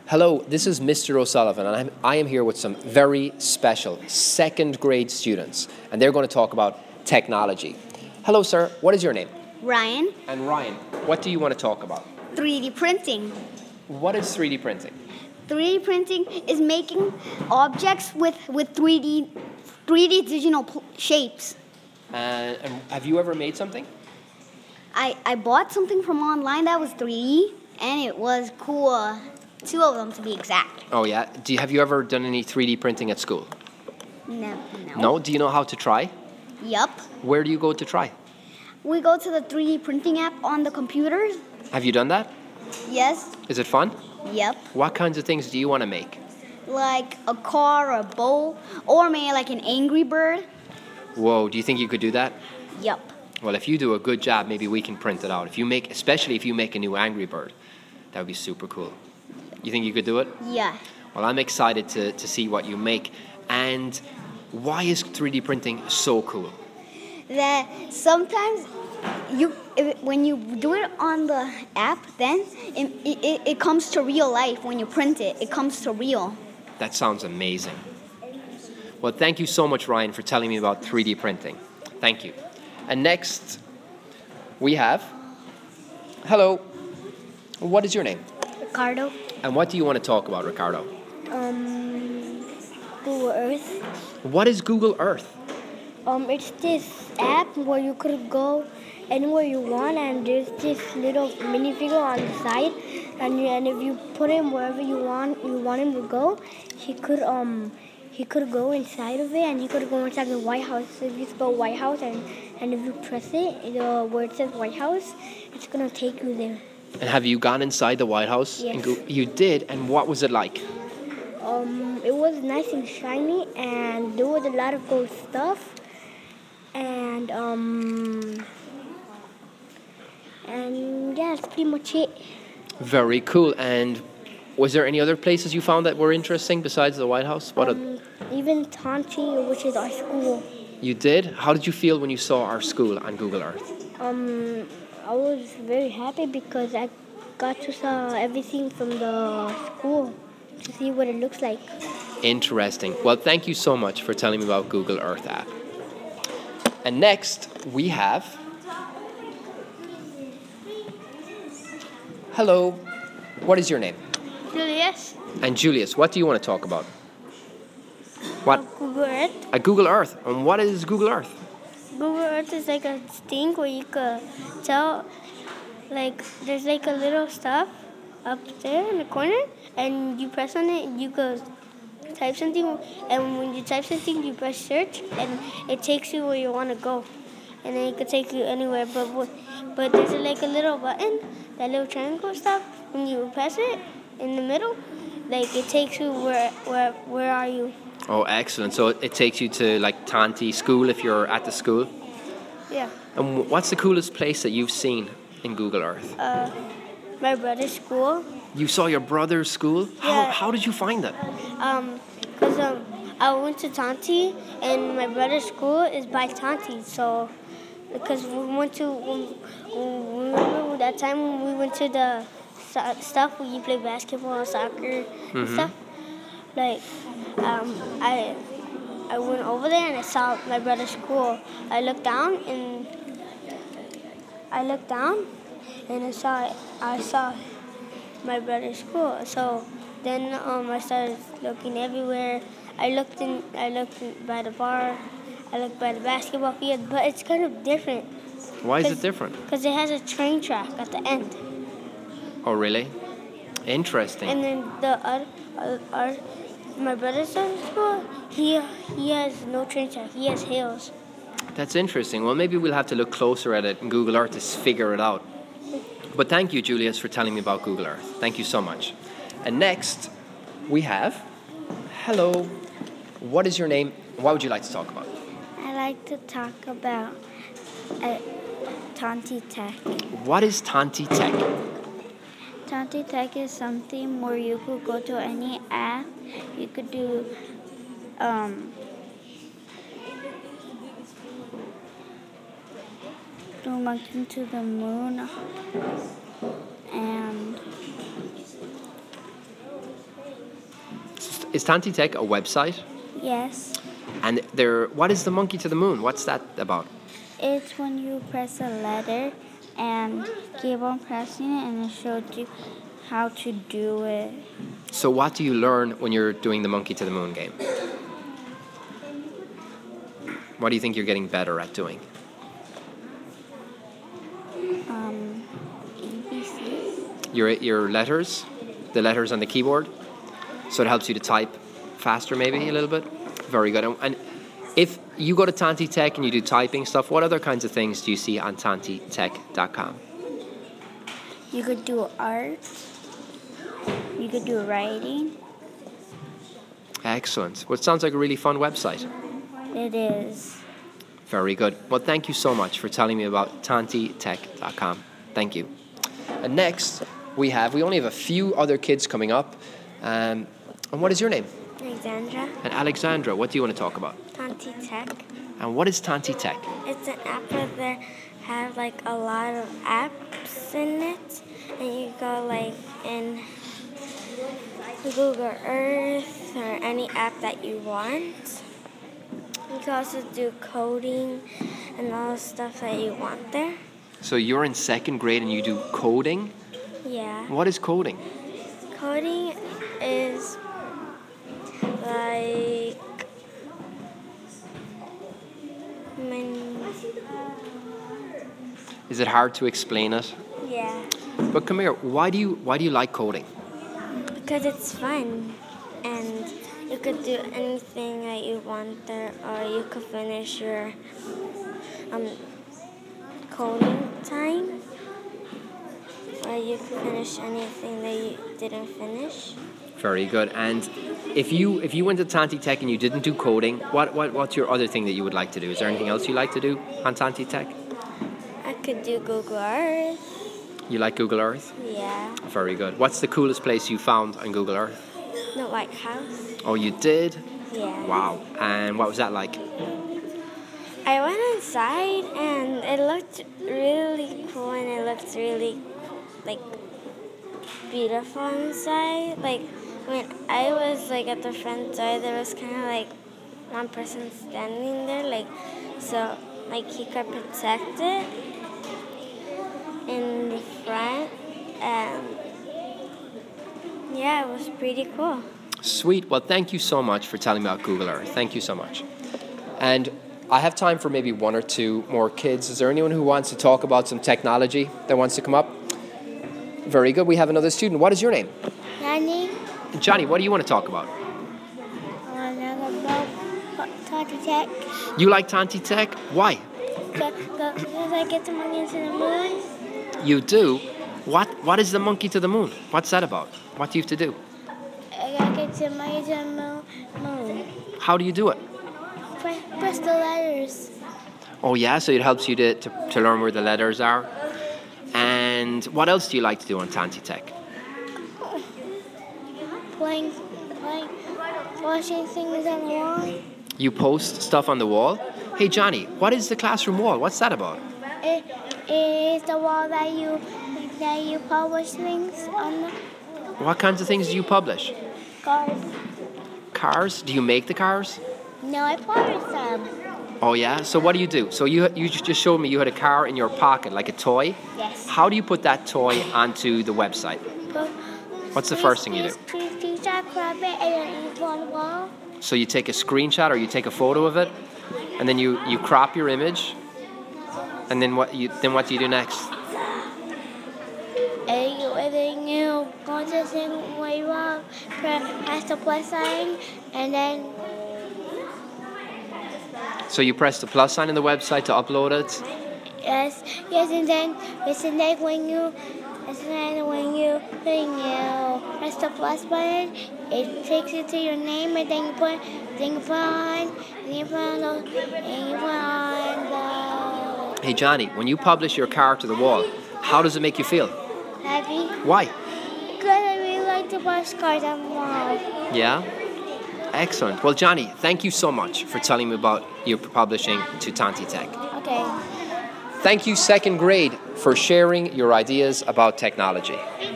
Hello, this is Mr. O'Sullivan, and I am here with some very special second grade students, and they're going to talk about technology. Hello, sir. What is your name? Ryan, And Ryan, what do you want to talk about? 3D printing. What is 3D printing? 3D printing is making objects with 3D digital shapes. And have you ever made something? I bought something from online that was 3D, and it was cool. 2 of them to be exact. Oh, yeah. Have you ever done any 3D printing at school? No. No? Do you know how to try? Yup. Where do you go to try? We go to the 3D printing app on the computers. Have you done that? Yes. Is it fun? Yep. What kinds of things do you want to make? Like a car, a bowl, or maybe like an Angry Bird. Whoa, do you think you could do that? Yup. Well, if you do a good job, maybe we can print it out. Especially if you make a new Angry Bird, that would be super cool. You think you could do it? Yeah. Well, I'm excited to see what you make. And why is 3D printing so cool? That sometimes when you do it on the app, then it comes to real life. When you print it, it comes to real. That sounds amazing. Well, thank you so much, Ryan, for telling me about 3D printing. Thank you. And next, we have... Hello. What is your name? Ricardo. And what do you want to talk about, Ricardo? Google Earth. What is Google Earth? It's this app where you could go anywhere you want, and there's this little minifigure on the side, and if you put him wherever you want him to go, he could go inside of it, and he could go inside the White House. So if you spell White House and if you press it, where it says White House, it's gonna take you there. And have you gone inside the White House? Yes. You did, and what was it like? It was nice and shiny, and there was a lot of cool stuff, and yeah, that's pretty much it. Very cool. And was there any other places you found that were interesting besides the White House? Even Tonti, which is our school. You did? How did you feel when you saw our school on Google Earth? I was very happy because I got to see everything from the school to see what it looks like. Interesting. Well, thank you so much for telling me about Google Earth app. And next, we have... Hello. What is your name? Julius. And Julius, what do you want to talk about? What? Google Earth. Google Earth. And what is Google Earth? Google Earth is like a thing where you could tell, like, there's like a little stuff up there in the corner, and you press on it, and you go type something, and when you type something, you press search, and it takes you where you want to go, and then it could take you anywhere. But there's like a little button, that little triangle stuff. When you press it in the middle, like it takes you where are you? Oh, excellent. So it takes you to like Tonti school if you're at the school? Yeah. And what's the coolest place that you've seen in Google Earth? My brother's school. You saw your brother's school? Yeah. How did you find that? Because I went to Tonti, and my brother's school is by Tonti. So, because remember that time when we went to the stuff where you play basketball, soccer, and stuff? Like, I went over there and I saw my brother's school. I looked down and I saw my brother's school. So then I started looking everywhere. I looked by the bar. I looked by the basketball field, but it's kind of different. Why is it different? Because it has a train track at the end. Oh, really? Interesting. And then my brother's school, he has no train track. He has hills. That's interesting. Well, maybe we'll have to look closer at it in Google Earth to figure it out. But thank you, Julius, for telling me about Google Earth. Thank you so much. And next, we have... Hello. What is your name? What would you like to talk about? I like to talk about Tonti Tech. What is Tonti Tech? Tonti Tech is something where you could go to any app. You could do monkey to the moon, and is Tanti Tech a website? Yes. And what is the Monkey to the Moon? What's that about? It's when you press a letter and keep on pressing it, and it shows you how to do it. So what do you learn when you're doing the Monkey to the Moon game? What do you think you're getting better at doing? ABC. Your letters, the letters on the keyboard. So it helps you to type faster, maybe a little bit. Very good. And if you go to Tanti Tech and you do typing stuff, what other kinds of things do you see on tantitech.com? You could do art. You could do writing. Excellent. Well, it sounds like a really fun website. It is. Very good. Well, thank you so much for telling me about tantitech.com. Thank you. And next, we only have a few other kids coming up. And what is your name? Alexandra. And Alexandra, what do you want to talk about? Tanti Tech. And what is Tanti Tech? It's an app where there have like a lot of apps in it, and you go like in Google Earth or any app that you want. You can also do coding and all the stuff that you want there. So you're in second grade and you do coding? Yeah. What is coding? Coding is like Is it hard to explain it? yeah, But come here, why do you like coding? because it's fun and you could do anything that you want there, or you could finish your coding time, or you could finish anything that you didn't finish. Very good. And if you went to Tanti Tech and you didn't do coding, what's your other thing that you would like to do? Is there anything else you like to do on Tanti Tech? I could do Google Earth. You like Google Earth? Yeah. Very good. What's the coolest place you found on Google Earth? The White House. Oh, you did? Yeah. Wow. And what was that like? I went inside and it looked really cool, and it looked really like beautiful inside. Like when I was like at the front door, there was kind of like one person standing there, like so like he could protect it in the front, and yeah, it was pretty cool. Sweet. Well, thank you so much for telling me about Google Earth. Thank you so much. And I have time for maybe one or two more kids. Is there anyone who wants to talk about some technology that wants to come up? Very good. We have another student. What is your name? Nanny, Johnny, what do you want to talk about? Tanti Tech. You like Tanti Tech? Why? Because I get to Monkey to the Moon. You do? What is the Monkey to the Moon? What's that about? What do you have to do? I gotta get to Monkey to the Moon. How do you do it? Press the letters. Oh, yeah, so it helps you to learn where the letters are. And what else do you like to do on Tanti Tech? Playing, watching things on the wall. You post stuff on the wall? Hey, Johnny, what is the classroom wall? What's that about? It is the wall that you publish things on the What kinds of things do you publish? cars. Cars? Do you make the cars? No, I publish them. Oh, yeah? So what do you do? So you just showed me you had a car in your pocket, like a toy. Yes. How do you put that toy onto the website? What's the first thing you do? You just grab it and then you put on the wall. So you take a screenshot or you take a photo of it, and then you crop your image, and then what do you do next? And then you go to the thing where you press the plus sign, and then So you press the plus sign on the website to upload it. yes, and then when you press the plus button, it takes you to your name, and then you put on the Hey, Johnny, when you publish your car to the wall, how does it make you feel? happy. Why? Because I really like to push cars on the wall. Yeah? Excellent. Well, Johnny, thank you so much for telling me about your publishing to Tanti Tech. Okay. Thank you, second grade, for sharing your ideas about technology.